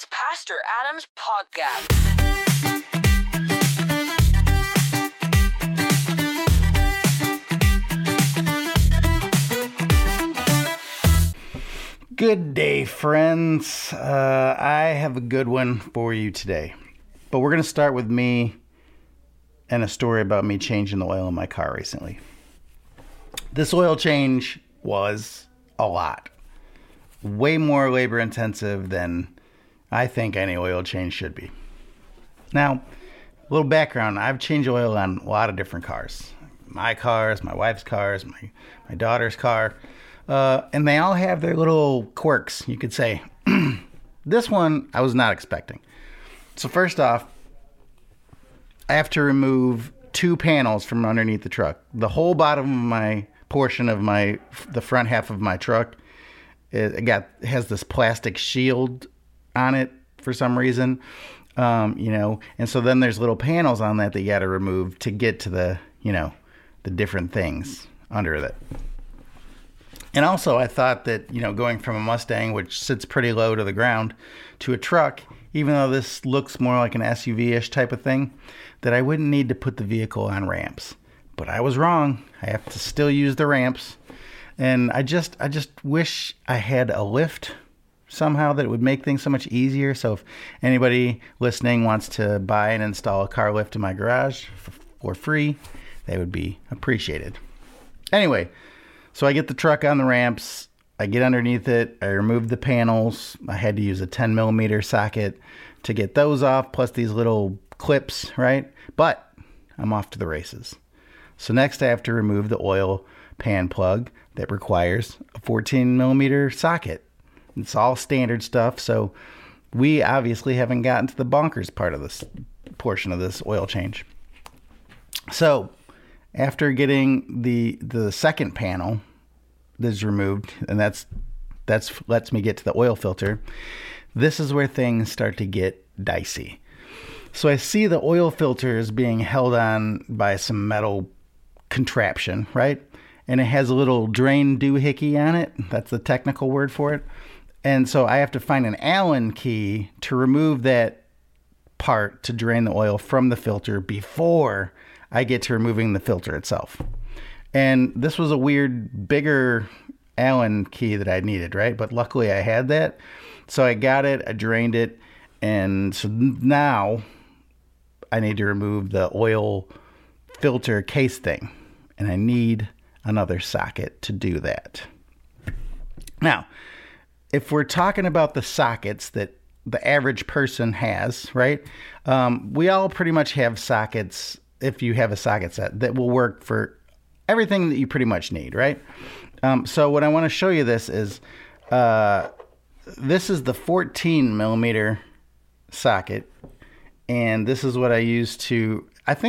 It's Pastor Adam's podcast. Good day, friends. I have a good one for you today. But we're going to start with me and a story about me changing the oil in my car recently. This oil change was a lot. Way more labor intensive than I think any oil change should be. Now, a little background. I've changed oil on a lot of different cars. My cars, my wife's cars, my daughter's car. And they all have their little quirks, you could say. This one, I was not expecting. So first off, I have to remove two panels from underneath the truck. The whole bottom of my portion of the front half of my truck, has this plastic shield on it for some reason. And so then there's little panels on that you got to remove to get to the different things under it. And also, I thought that, going from a Mustang, which sits pretty low to the ground, to a truck, even though this looks more like an SUV-ish type of thing, that I wouldn't need to put the vehicle on ramps. But I was wrong. I have to still use the ramps. And I just wish I had a lift somehow that would make things so much easier. So if anybody listening wants to buy and install a car lift in my garage for free, they would be appreciated. Anyway, so I get the truck on the ramps, I get underneath it, I remove the panels. I had to use a 10 millimeter socket to get those off, plus these little clips, right? But I'm off to the races. So next I have to remove the oil pan plug that requires a 14 millimeter socket. It's all standard stuff, so we obviously haven't gotten to the bonkers part of this portion of this oil change. So after getting the second panel that's removed, and that's lets me get to the oil filter, this is where things start to get dicey. So I see the oil filter is being held on by some metal contraption, right? And it has a little drain doohickey on it. That's the technical word for it. And so I have to find an Allen key to remove that part to drain the oil from the filter before I get to removing the filter itself. And this was a weird, bigger Allen key that I needed, right? But luckily I had that. So I got it, I drained it, and so now I need to remove the oil filter case thing. And I need another socket to do that. Now, if we're talking about the sockets that the average person has, right? We all pretty much have sockets, if you have a socket set, that will work for everything that you pretty much need, right? So what I want to show you this is the 14 millimeter socket, and this is what I use to,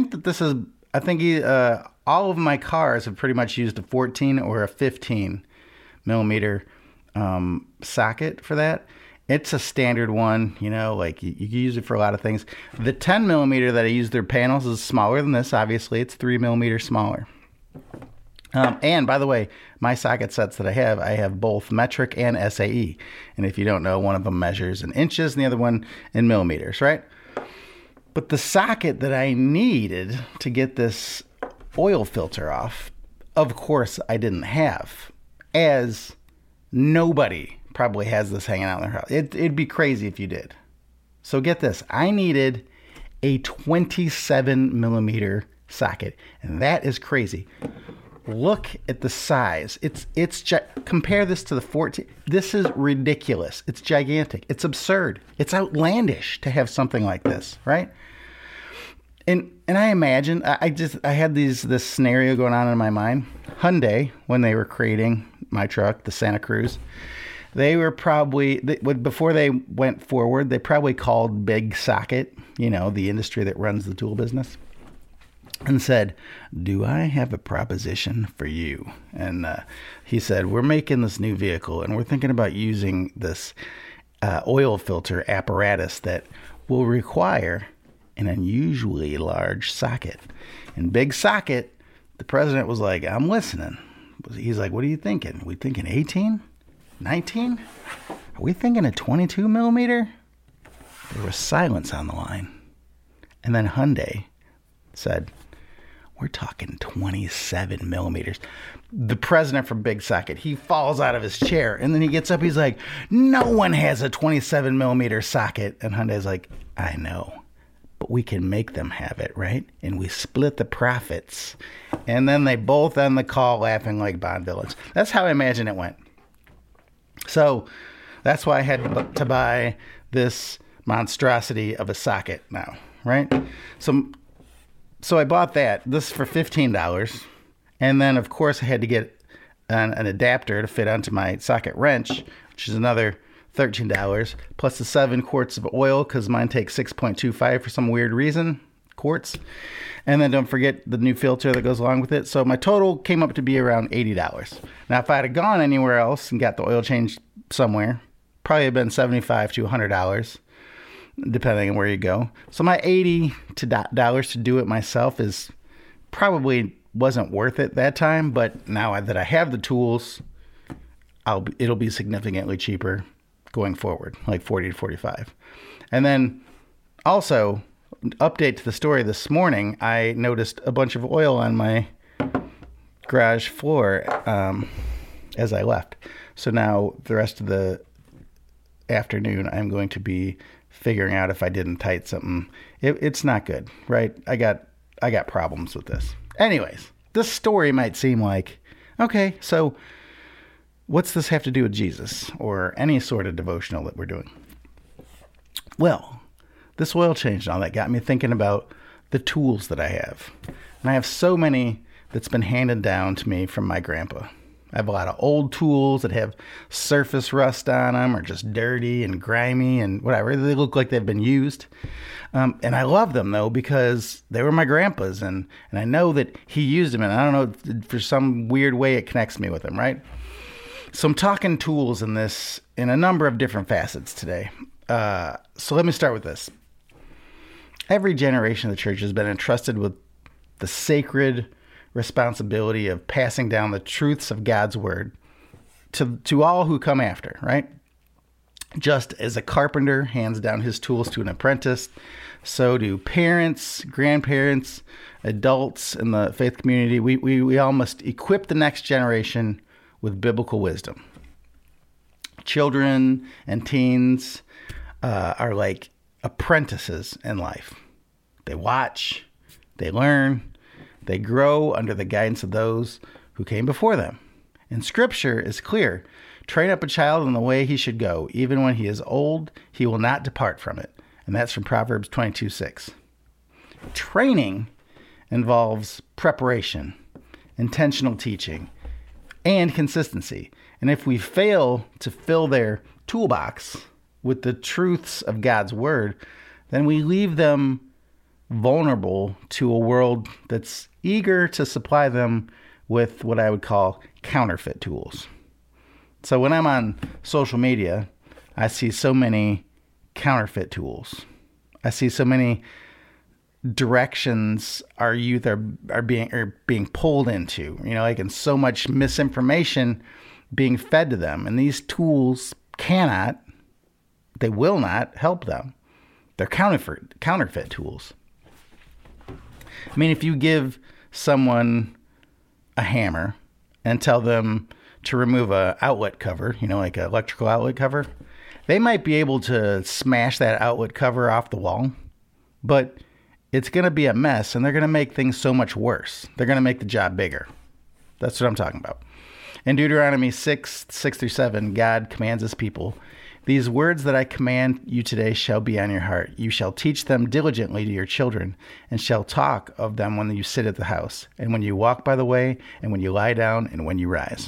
all of my cars have pretty much used a 14 or a 15 millimeter socket for that. It's a standard one, you can use it for a lot of things. The 10 millimeter that I use their panels is smaller than this. Obviously, it's 3 millimeters smaller. And by the way, my socket sets that I have both metric and SAE. And if you don't know, one of them measures in inches and the other one in millimeters, right? But the socket that I needed to get this oil filter off, of course, I didn't have, as nobody probably has this hanging out in their house. It'd be crazy if you did. So get this. I needed a 27 millimeter socket, and that is crazy. Look at the size. Compare this to the 14. This is ridiculous. It's gigantic. It's absurd. It's outlandish to have something like this, right? And I imagine, I had this scenario going on in my mind. Hyundai, when they were creating my truck, the Santa Cruz, they were before they went forward, they probably called Big Socket, the industry that runs the tool business, and said, "Do I have a proposition for you?" And he said, "We're making this new vehicle, and we're thinking about using this oil filter apparatus that will require an unusually large socket." And Big Socket, the president was like, "I'm listening." He's like, "What are you thinking? Are we thinking 18? 19? Are we thinking a 22 millimeter?" There was silence on the line. And then Hyundai said, we're talking 27 millimeters. The president from Big Socket, he falls out of his chair. And then he gets up. He's like, no one has a 27 millimeter socket. And Hyundai's like, I know. But we can make them have it, right? And we split the profits. And then they both end the call laughing like Bond villains. That's how I imagine it went. So that's why I had to buy this monstrosity of a socket now, right? So I bought that. This is for $15. And then, of course, I had to get an adapter to fit onto my socket wrench, which is another $13, plus the 7 quarts of oil, because mine takes 6.25 for some weird reason, quarts. And then don't forget the new filter that goes along with it. So my total came up to be around $80. Now, if I had gone anywhere else and got the oil changed somewhere, probably have been $75 to $100, depending on where you go. So my $80 to do it myself is probably wasn't worth it that time. But now that I have the tools, it'll be significantly cheaper going forward, like $40 to $45. And then also, update to the story this morning, I noticed a bunch of oil on my garage floor as I left. So now the rest of the afternoon, I'm going to be figuring out if I didn't tighten something. It's not good, right? I got problems with this. Anyways, this story might seem like, okay, so what's this have to do with Jesus or any sort of devotional that we're doing? Well, this oil change and all that got me thinking about the tools that I have. And I have so many that's been handed down to me from my grandpa. I have a lot of old tools that have surface rust on them or just dirty and grimy and whatever. They look like they've been used. And I love them, though, because they were my grandpa's. And I know that he used them. And I don't know, for some weird way it connects me with him, right? So I'm talking tools in a number of different facets today. So let me start with this. Every generation of the church has been entrusted with the sacred responsibility of passing down the truths of God's word to all who come after, right? Just as a carpenter hands down his tools to an apprentice, so do parents, grandparents, adults in the faith community. We all must equip the next generation with biblical wisdom. Children and teens are like apprentices in life. They watch, they learn, they grow under the guidance of those who came before them. And Scripture is clear. Train up a child in the way he should go. Even when he is old, he will not depart from it. And that's from Proverbs 22:6. Training involves preparation, intentional teaching, and consistency. And if we fail to fill their toolbox with the truths of God's word, then we leave them vulnerable to a world that's eager to supply them with what I would call counterfeit tools. So when I'm on social media, I see so many counterfeit tools. I see so many directions our youth are being pulled into, like, and so much misinformation being fed to them. And these tools they will not help them. They're counterfeit tools. I mean, if you give someone a hammer and tell them to remove a outlet cover, like an electrical outlet cover, they might be able to smash that outlet cover off the wall, but it's going to be a mess, and they're going to make things so much worse. They're going to make the job bigger. That's what I'm talking about. In Deuteronomy 6:6-7, God commands his people, "These words that I command you today shall be on your heart. You shall teach them diligently to your children, and shall talk of them when you sit at the house, and when you walk by the way, and when you lie down, and when you rise."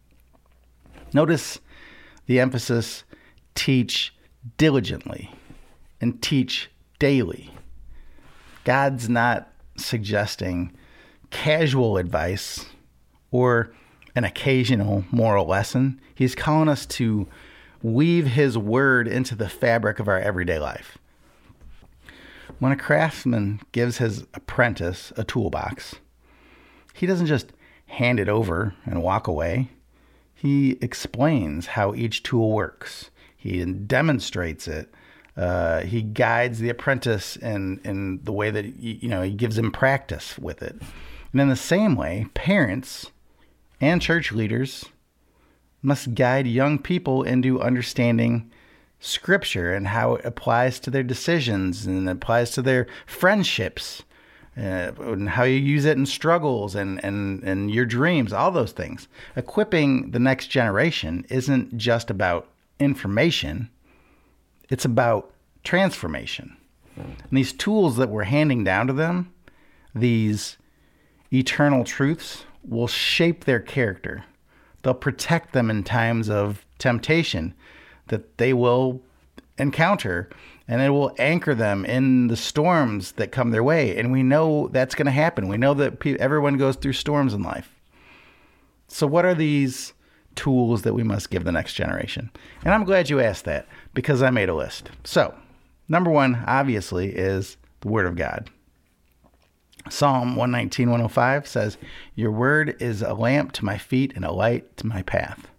Notice the emphasis, teach diligently and teach daily. God's not suggesting casual advice or an occasional moral lesson. He's calling us to weave his word into the fabric of our everyday life. When a craftsman gives his apprentice a toolbox, he doesn't just hand it over and walk away. He explains how each tool works. He demonstrates it He guides the apprentice in the way that, he gives him practice with it. And in the same way, parents and church leaders must guide young people into understanding Scripture and how it applies to their decisions and applies to their friendships, and how you use it in struggles and your dreams, all those things. Equipping the next generation isn't just about information, it's about transformation. And these tools that we're handing down to them, these eternal truths, will shape their character. They'll protect them in times of temptation that they will encounter, and it will anchor them in the storms that come their way. And we know that's going to happen. We know that everyone goes through storms in life. So what are these tools that we must give the next generation? And I'm glad you asked that, because I made a list. So, number one, obviously, is the Word of God. Psalm 119, 105 says, "Your word is a lamp to my feet and a light to my path."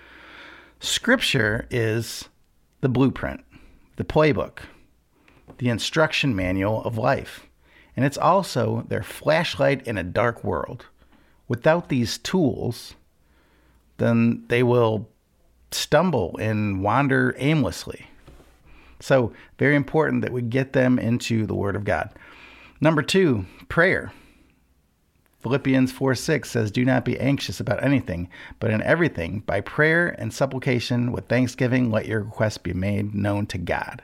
Scripture is the blueprint, the playbook, the instruction manual of life. And it's also their flashlight in a dark world. Without these tools, then they will stumble and wander aimlessly. So, very important that we get them into the Word of God. Number two, prayer. Philippians 4:6 says, "Do not be anxious about anything, but in everything, by prayer and supplication with thanksgiving, let your requests be made known to God."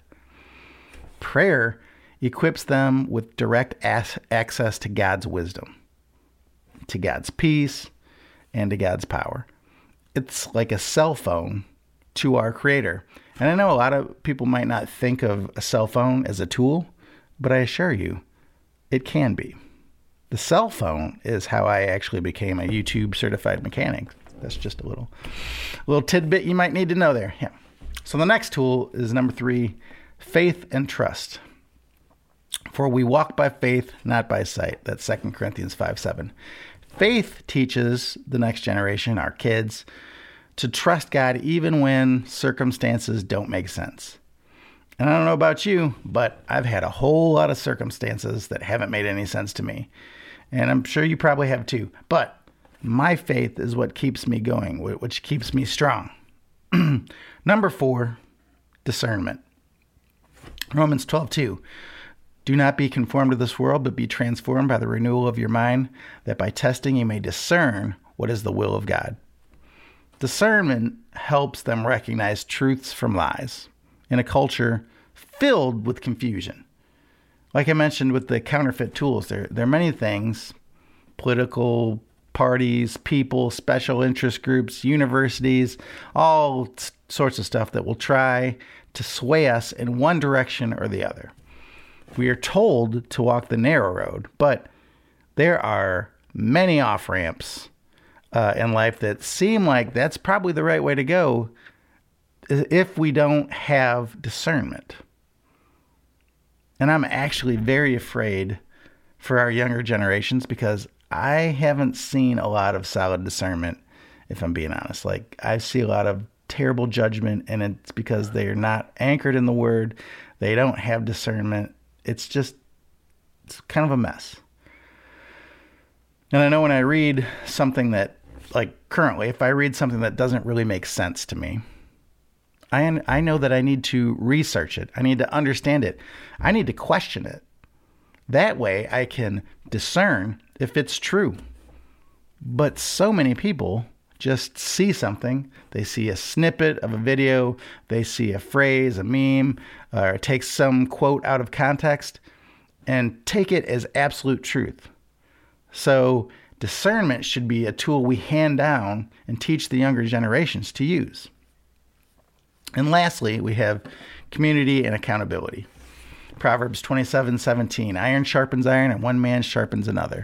Prayer equips them with direct access to God's wisdom, to God's peace, and to God's power. It's like a cell phone to our Creator. And I know a lot of people might not think of a cell phone as a tool, but I assure you, it can be. The cell phone is how I actually became a YouTube certified mechanic. That's just a little tidbit you might need to know there. Yeah. So the next tool is number three, faith and trust. "For we walk by faith, not by sight." That's 2 Corinthians 5:7. Faith teaches the next generation, our kids, to trust God even when circumstances don't make sense. And I don't know about you, but I've had a whole lot of circumstances that haven't made any sense to me. And I'm sure you probably have too. But my faith is what keeps me going, which keeps me strong. Number four, discernment. Romans 12:2. "Do not be conformed to this world, but be transformed by the renewal of your mind, that by testing you may discern what is the will of God." Discernment helps them recognize truths from lies in a culture filled with confusion. Like I mentioned with the counterfeit tools, there are many things, political parties, people, special interest groups, universities, all sorts of stuff that will try to sway us in one direction or the other. We are told to walk the narrow road, but there are many off-ramps in life that seem like that's probably the right way to go if we don't have discernment. And I'm actually very afraid for our younger generations because I haven't seen a lot of solid discernment, if I'm being honest. Like, I see a lot of terrible judgment, and it's because they're not anchored in the Word. They don't have discernment. It's kind of a mess. And I know when I read something that, like currently, if I read something that doesn't really make sense to me, I know that I need to research it. I need to understand it. I need to question it. That way I can discern if it's true. But so many people just see something. They see a snippet of a video. They see a phrase, a meme, or take some quote out of context and take it as absolute truth. So discernment should be a tool we hand down and teach the younger generations to use. And lastly, we have community and accountability. Proverbs 27:17, "Iron sharpens iron, and one man sharpens another."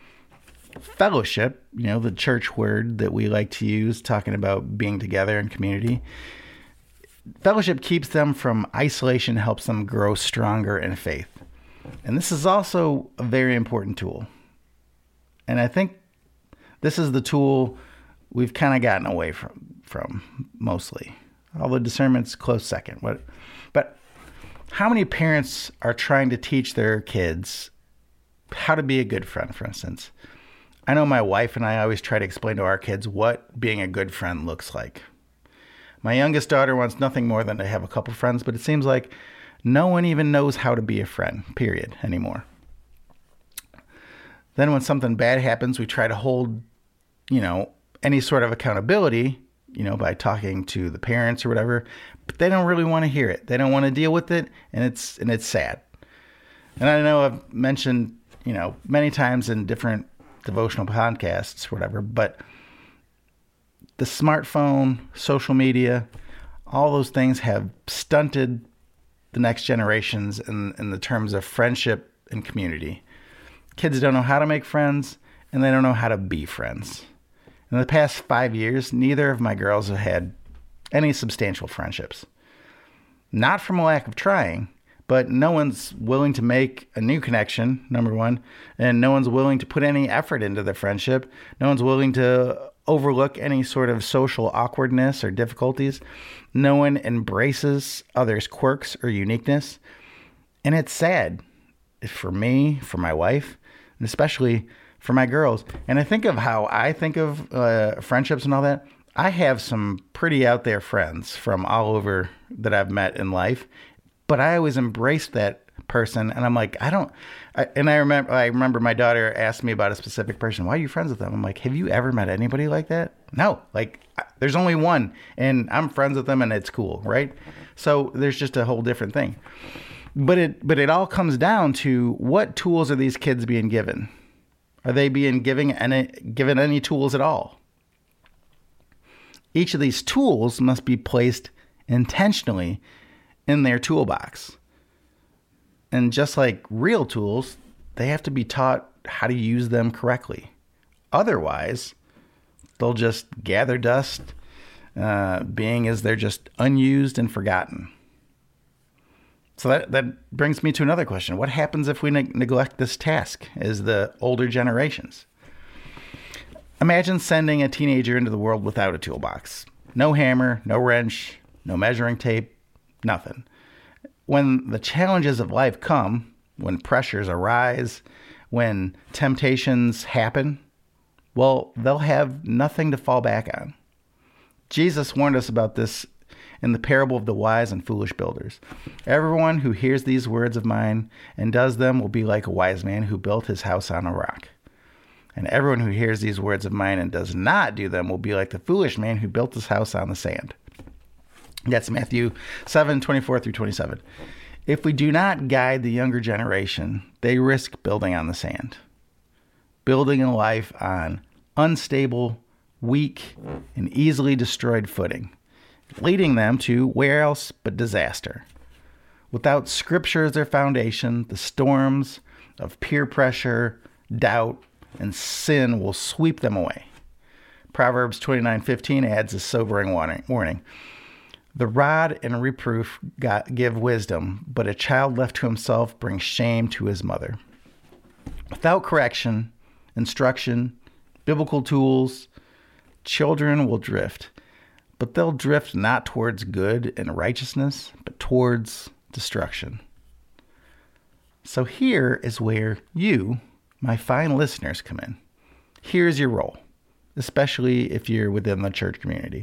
Fellowship, the church word that we like to use, talking about being together in community. Fellowship keeps them from isolation, helps them grow stronger in faith. And this is also a very important tool. And I think this is the tool we've kind of gotten away from mostly. Although discernment's close second. But How many parents are trying to teach their kids how to be a good friend, for instance? I know my wife and I always try to explain to our kids what being a good friend looks like. My youngest daughter wants nothing more than to have a couple friends, but it seems like no one even knows how to be a friend, period, anymore. Then when something bad happens, we try to hold, any sort of accountability, by talking to the parents or whatever, but they don't really want to hear it. They don't want to deal with it, and it's sad. And I know I've mentioned, many times in different devotional podcasts, whatever, but the smartphone, social media, all those things have stunted the next generations in the terms of friendship and community. Kids don't know how to make friends, and they don't know how to be friends. In the past 5 years, neither of my girls have had any substantial friendships. Not from a lack of trying, but no one's willing to make a new connection, number one, and no one's willing to put any effort into the friendship. No one's willing to overlook any sort of social awkwardness or difficulties. No one embraces others' quirks or uniqueness. And it's sad for me, for my wife, and especially for my girls. And I think of how I think of friendships and all that. I have some pretty out there friends from all over that I've met in life, but I always embraced that person. And I'm like, I remember my daughter asked me about a specific person. Why are you friends with them? I'm like, have you ever met anybody like that? No, there's only one, and I'm friends with them, and it's cool, right? So there's just a whole different thing. But it all comes down to, what tools are these kids being given? Are they being given any tools at all? Each of these tools must be placed intentionally in their toolbox. And just like real tools, they have to be taught how to use them correctly. Otherwise, they'll just gather dust, being as they're just unused and forgotten. So that brings me to another question. What happens if we neglect this task as the older generations? Imagine sending a teenager into the world without a toolbox. No hammer, no wrench, no measuring tape, nothing. When the challenges of life come, when pressures arise, when temptations happen, well, they'll have nothing to fall back on. Jesus warned us about this in the parable of the wise and foolish builders. Everyone who hears these words of mine and does them will be like a wise man who built his house on a rock. And everyone who hears these words of mine and does not do them will be like the foolish man who built his house on the sand. That's Matthew 7:24-27. If we do not guide the younger generation, they risk building on the sand, building a life on unstable, weak, and easily destroyed footing, leading them to where else but disaster. Without Scripture as their foundation, the storms of peer pressure, doubt, and sin will sweep them away. Proverbs 29:15 adds a sobering warning. The rod and reproof give wisdom, but a child left to himself brings shame to his mother. Without correction, instruction, biblical tools, children will drift. But they'll drift not towards good and righteousness, but towards destruction. So here is where you, my fine listeners, come in. Here's your role, especially if you're within the church community.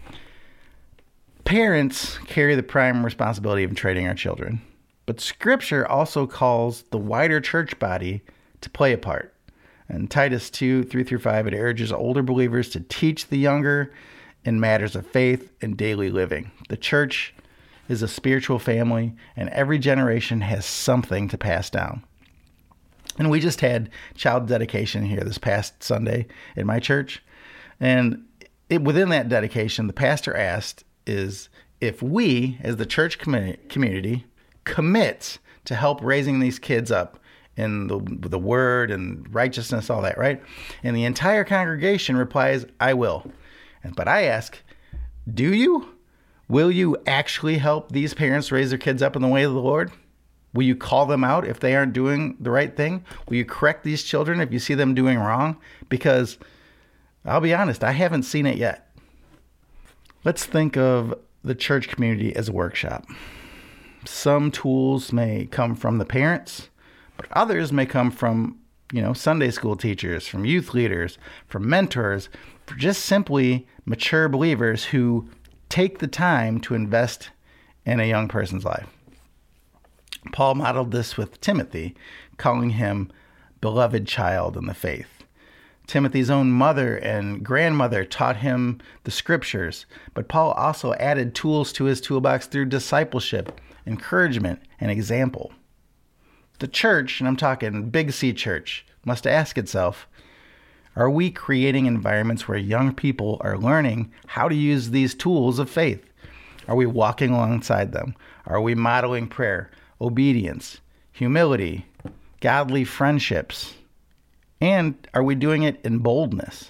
Parents carry the prime responsibility of training our children, but Scripture also calls the wider church body to play a part. In Titus 2:3-5, it urges older believers to teach the younger in matters of faith and daily living. The church is a spiritual family, and every generation has something to pass down. And we just had child dedication here this past Sunday in my church. And within that dedication, the pastor asked is if we, as the church community, commit to help raising these kids up in the word and righteousness, all that, right? And the entire congregation replies, I will. But I ask, do you? Will you actually help these parents raise their kids up in the way of the Lord? Will you call them out if they aren't doing the right thing? Will you correct these children if you see them doing wrong? Because I'll be honest, I haven't seen it yet. Let's think of the church community as a workshop. Some tools may come from the parents, but others may come from, Sunday school teachers, from youth leaders, from mentors, for just simply mature believers who take the time to invest in a young person's life. Paul modeled this with Timothy, calling him beloved child in the faith. Timothy's own mother and grandmother taught him the scriptures, but Paul also added tools to his toolbox through discipleship, encouragement, and example. The church, and I'm talking Big C church, must ask itself, are we creating environments where young people are learning how to use these tools of faith? Are we walking alongside them? Are we modeling prayer, obedience, humility, godly friendships? And are we doing it in boldness?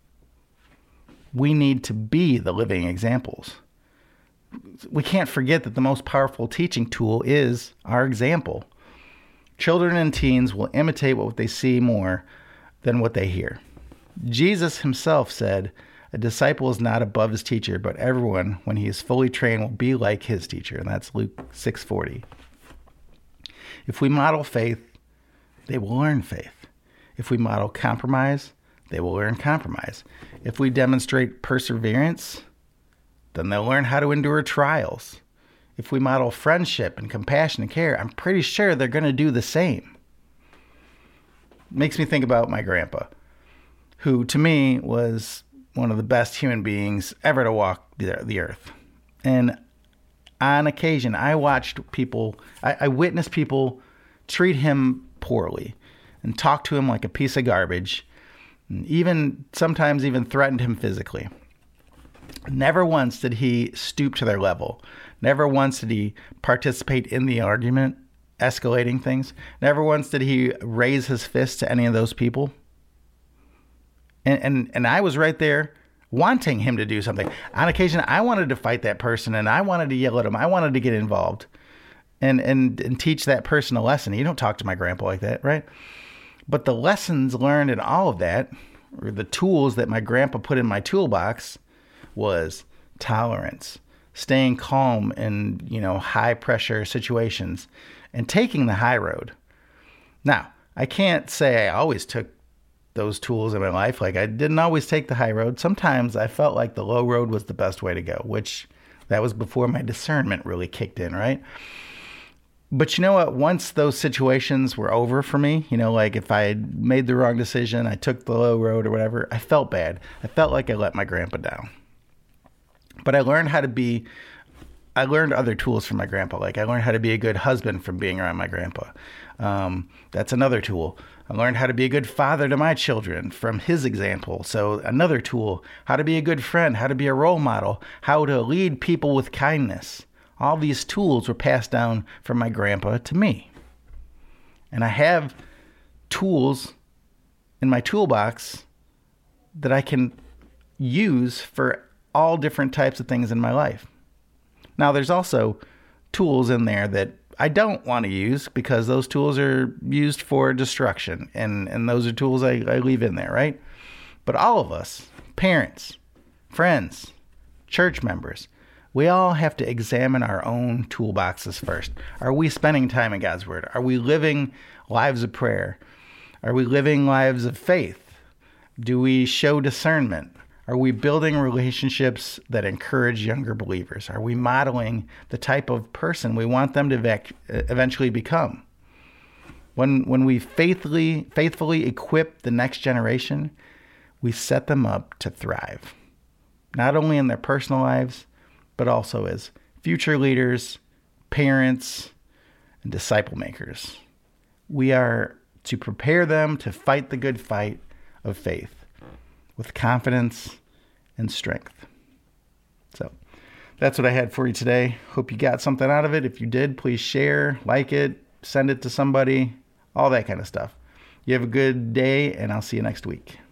We need to be the living examples. We can't forget that the most powerful teaching tool is our example. Children and teens will imitate what they see more than what they hear. Jesus himself said, a disciple is not above his teacher, but everyone, when he is fully trained, will be like his teacher. And that's Luke 6:40. If we model faith, they will learn faith. If we model compromise, they will learn compromise. If we demonstrate perseverance, then they'll learn how to endure trials. If we model friendship and compassion and care, I'm pretty sure they're going to do the same. Makes me think about my grandpa, who to me was one of the best human beings ever to walk the earth. And on occasion, I witnessed people treat him poorly and talk to him like a piece of garbage, and sometimes even threatened him physically. Never once did he stoop to their level. Never once did he participate in the argument, escalating things. Never once did he raise his fist to any of those people. And I was right there wanting him to do something. On occasion, I wanted to fight that person, and I wanted to yell at him. I wanted to get involved and teach that person a lesson. You don't talk to my grandpa like that, right? But the lessons learned in all of that, or the tools that my grandpa put in my toolbox, was tolerance, staying calm in, high pressure situations, and taking the high road. Now, I can't say I always took those tools in my life. Like, I didn't always take the high road. Sometimes I felt like the low road was the best way to go, which that was before my discernment really kicked in, right? But you know what? Once those situations were over for me, like if I had made the wrong decision, I took the low road or whatever, I felt bad. I felt like I let my grandpa down. But I learned other tools from my grandpa. Like I learned how to be a good husband from being around my grandpa. That's another tool. I learned how to be a good father to my children from his example. So another tool, how to be a good friend, how to be a role model, how to lead people with kindness. All these tools were passed down from my grandpa to me. And I have tools in my toolbox that I can use for all different types of things in my life. Now, there's also tools in there that I don't want to use because those tools are used for destruction. And those are tools I leave in there, right? But all of us, parents, friends, church members, we all have to examine our own toolboxes first. Are we spending time in God's Word? Are we living lives of prayer? Are we living lives of faith? Do we show discernment? Are we building relationships that encourage younger believers? Are we modeling the type of person we want them to eventually become? When we faithfully equip the next generation, we set them up to thrive, not only in their personal lives, but also as future leaders, parents, and disciple makers. We are to prepare them to fight the good fight of faith with confidence and strength. So that's what I had for you today. Hope you got something out of it. If you did, please share, like it, send it to somebody, all that kind of stuff. You have a good day, and I'll see you next week.